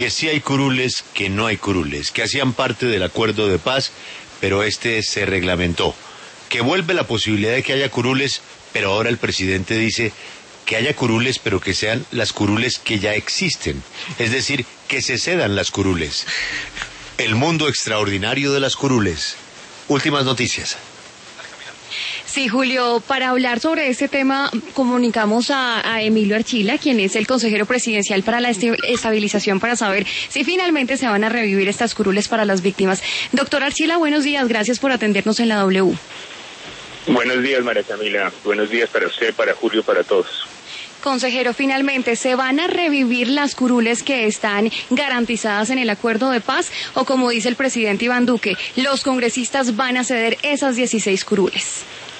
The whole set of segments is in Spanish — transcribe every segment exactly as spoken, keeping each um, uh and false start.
que sí hay curules, que no hay curules, que hacían parte del acuerdo de paz, pero este se reglamentó, que vuelve la posibilidad de que haya curules, pero ahora el presidente dice que haya curules, pero que sean las curules que ya existen, es decir, que se cedan las curules. El mundo extraordinario de las curules. Últimas noticias. Sí, Julio, para hablar sobre este tema comunicamos a, a Emilio Archila, quien es el consejero presidencial para la estabilización, para saber si finalmente se van a revivir estas curules para las víctimas. Doctor Archila, buenos días, gracias por atendernos en la W. Buenos días, María Camila, buenos días para usted, para Julio, para todos. Consejero, finalmente, ¿se van a revivir las curules que están garantizadas en el acuerdo de paz? O como dice el presidente Iván Duque, los congresistas van a ceder esas dieciséis curules.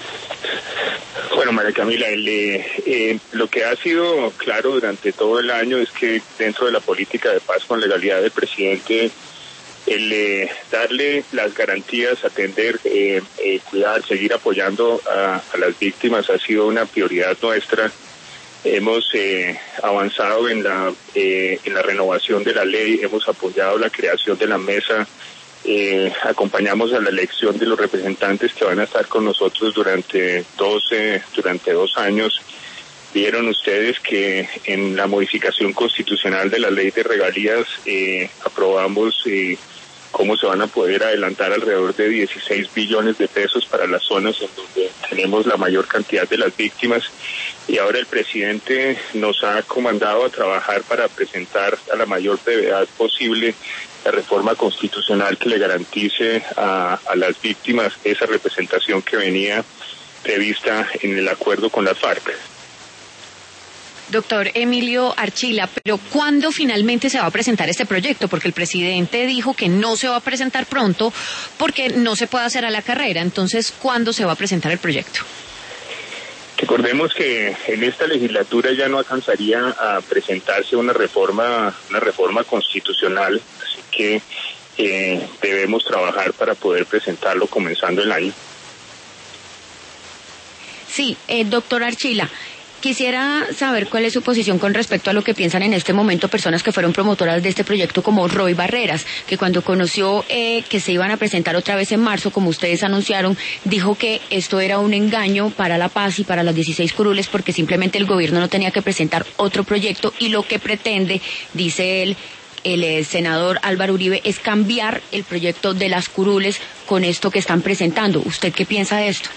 Bueno, María Camila, el, eh, eh, lo que ha sido claro durante todo el año es que dentro de la política de paz con legalidad del presidente, el eh, darle las garantías, atender, eh, eh, cuidar, seguir apoyando a, a las víctimas ha sido una prioridad nuestra. Hemos eh, avanzado en la eh, en la renovación de la ley, hemos apoyado la creación de la mesa, eh, acompañamos a la elección de los representantes que van a estar con nosotros durante dos, eh, durante dos años. Vieron ustedes que en la modificación constitucional de la ley de regalías eh, aprobamos eh, cómo se van a poder adelantar alrededor de dieciséis billones de pesos para las zonas en donde tenemos la mayor cantidad de las víctimas. Y ahora el presidente nos ha comandado a trabajar para presentar a la mayor brevedad posible la reforma constitucional que le garantice a, a las víctimas esa representación que venía prevista en el acuerdo con la FARC. Doctor Emilio Archila, pero ¿cuándo finalmente se va a presentar este proyecto? Porque el presidente dijo que no se va a presentar pronto porque no se puede hacer a la carrera. Entonces, ¿cuándo se va a presentar el proyecto? Recordemos que en esta legislatura ya no alcanzaría a presentarse una reforma, una reforma constitucional, así que eh, debemos trabajar para poder presentarlo comenzando el año. Sí, eh, doctor Archila. Quisiera saber cuál es su posición con respecto a lo que piensan en este momento personas que fueron promotoras de este proyecto como Roy Barreras, que cuando conoció eh, que se iban a presentar otra vez en marzo, como ustedes anunciaron, dijo que esto era un engaño para la paz y para las dieciséis curules porque simplemente el gobierno no tenía que presentar otro proyecto y lo que pretende, dice él, el eh, senador Álvaro Uribe, es cambiar el proyecto de las curules con esto que están presentando. ¿Usted qué piensa de esto?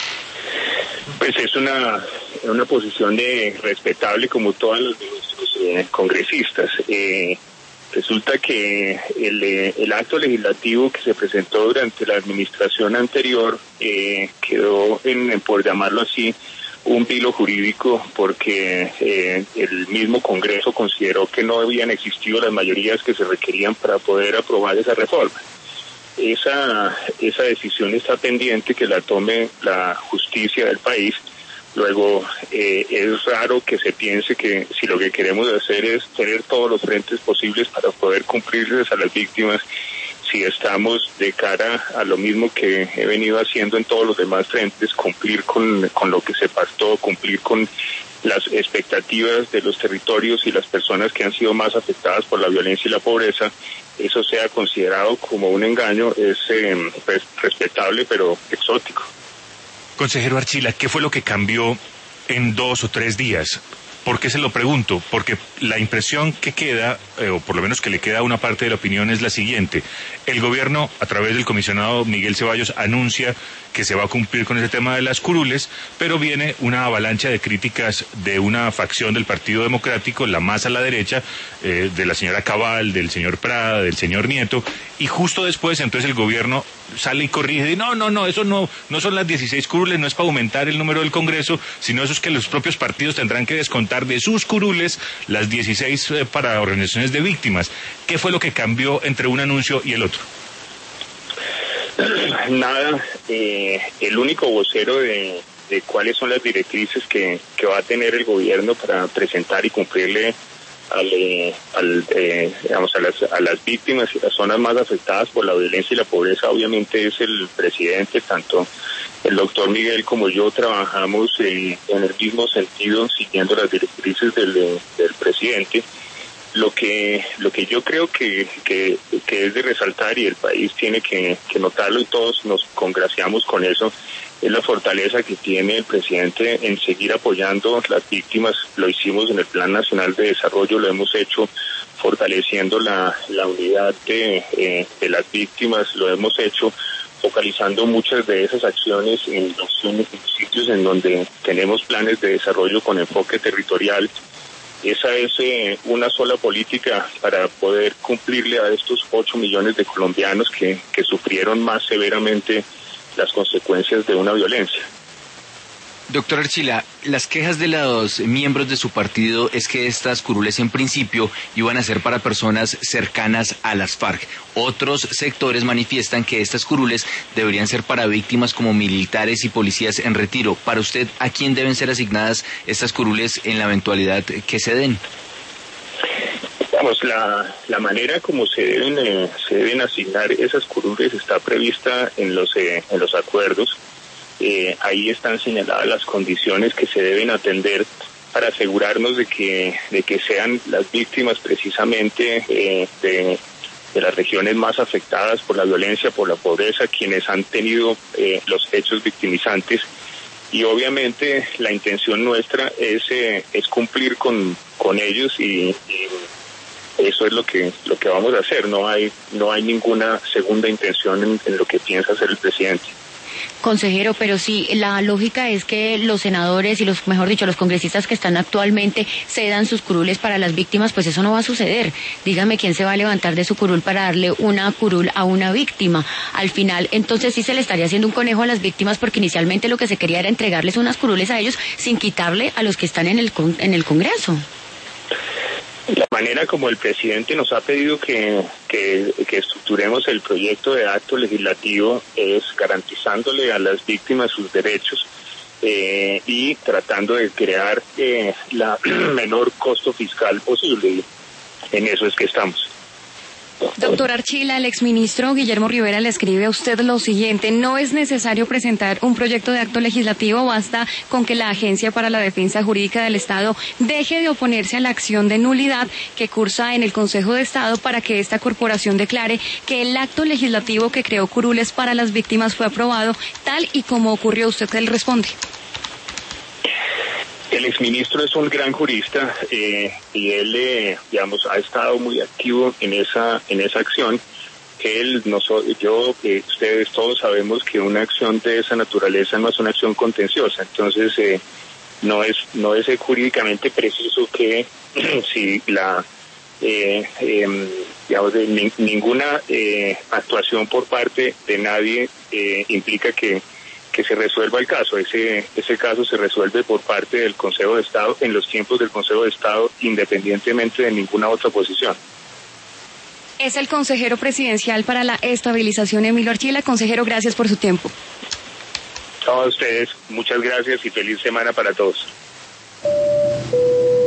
Pues es una, una posición de respetable como todas las de nuestros eh, congresistas. Eh, resulta que el, eh, el acto legislativo que se presentó durante la administración anterior eh, quedó, en, por llamarlo así, un vilo jurídico porque eh, el mismo Congreso consideró que no habían existido las mayorías que se requerían para poder aprobar esa reforma. Esa, esa decisión está pendiente que la tome la justicia del país. Luego, eh, es raro que se piense que si lo que queremos hacer es tener todos los frentes posibles para poder cumplirles a las víctimas, si estamos de cara a lo mismo que he venido haciendo en todos los demás frentes, cumplir con, con lo que se pactó, cumplir con las expectativas de los territorios y las personas que han sido más afectadas por la violencia y la pobreza, eso sea considerado como un engaño, es eh, pues, respetable pero exótico. Consejero Archila, ¿qué fue lo que cambió en dos o tres días? ¿Por qué se lo pregunto? Porque la impresión que queda, eh, o por lo menos que le queda a una parte de la opinión, es la siguiente. El gobierno, a través del comisionado Miguel Ceballos, anuncia que se va a cumplir con ese tema de las curules, pero viene una avalancha de críticas de una facción del Partido Democrático, la más a la derecha, eh, de la señora Cabal, del señor Prada, del señor Nieto, y justo después entonces el gobierno sale y corrige, y no, no, no, eso no, no son las dieciséis curules, no es para aumentar el número del Congreso, sino eso es que los propios partidos tendrán que descontar de sus curules las dieciséis eh, para organizaciones de víctimas. ¿Qué fue lo que cambió entre un anuncio y el otro? Nada, eh, el único vocero de, de cuáles son las directrices que, que va a tener el gobierno para presentar y cumplirle al, eh, al, eh, digamos, a, las, a las víctimas y las zonas más afectadas por la violencia y la pobreza, obviamente es el presidente. Tanto el doctor Miguel como yo trabajamos eh, en el mismo sentido, siguiendo las directrices del, del presidente. Lo que lo que yo creo que, que, que es de resaltar, y el país tiene que, que notarlo, y todos nos congraciamos con eso, es la fortaleza que tiene el presidente en seguir apoyando las víctimas. Lo hicimos en el Plan Nacional de Desarrollo, lo hemos hecho fortaleciendo la, la unidad de, eh, de las víctimas, lo hemos hecho focalizando muchas de esas acciones en los, en los sitios en donde tenemos planes de desarrollo con enfoque territorial. Esa es eh, una sola política para poder cumplirle a estos ocho millones de colombianos que, que sufrieron más severamente las consecuencias de una violencia. Doctor Archila, las quejas de los miembros de su partido es que estas curules en principio iban a ser para personas cercanas a las FARC. Otros sectores manifiestan que estas curules deberían ser para víctimas como militares y policías en retiro. Para usted, ¿a quién deben ser asignadas estas curules en la eventualidad que se den? Vamos, la, la manera como se deben eh, se deben asignar esas curules está prevista en los eh, en los acuerdos. Eh, ahí están señaladas las condiciones que se deben atender para asegurarnos de que de que sean las víctimas precisamente eh, de, de las regiones más afectadas por la violencia, por la pobreza, quienes han tenido eh, los hechos victimizantes. Y obviamente la intención nuestra es eh, es cumplir con con ellos, y, y eso es lo que lo que vamos a hacer. No hay no hay ninguna segunda intención en, en lo que piensa hacer el presidente. Consejero, pero sí, la lógica es que los senadores y los, mejor dicho, los congresistas que están actualmente cedan sus curules para las víctimas, pues eso no va a suceder. Dígame quién se va a levantar de su curul para darle una curul a una víctima. Al final, entonces sí se le estaría haciendo un conejo a las víctimas, porque inicialmente lo que se quería era entregarles unas curules a ellos sin quitarle a los que están en el, en el Congreso. La manera como el presidente nos ha pedido que, que, que estructuremos el proyecto de acto legislativo es garantizándole a las víctimas sus derechos eh, y tratando de crear eh, la menor costo fiscal posible. En eso es que estamos. Doctor Archila, el exministro Guillermo Rivera le escribe a usted lo siguiente: no es necesario presentar un proyecto de acto legislativo, basta con que la Agencia para la Defensa Jurídica del Estado deje de oponerse a la acción de nulidad que cursa en el Consejo de Estado para que esta corporación declare que el acto legislativo que creó curules para las víctimas fue aprobado tal y como ocurrió. ¿Usted qué le responde? El exministro es un gran jurista eh, y él, eh, digamos, ha estado muy activo en esa en esa acción. Él, nosotros, yo, eh, ustedes todos sabemos que una acción de esa naturaleza no es una acción contenciosa. Entonces, eh, no es no es jurídicamente preciso que si la eh, eh, digamos, de, ni, ninguna eh, actuación por parte de nadie eh, implica que que se resuelva el caso. Ese ese caso se resuelve por parte del Consejo de Estado en los tiempos del Consejo de Estado, independientemente de ninguna otra posición. Es el consejero presidencial para la estabilización, Emilio Archila. Consejero, gracias por su tiempo. A ustedes, muchas gracias y feliz semana para todos.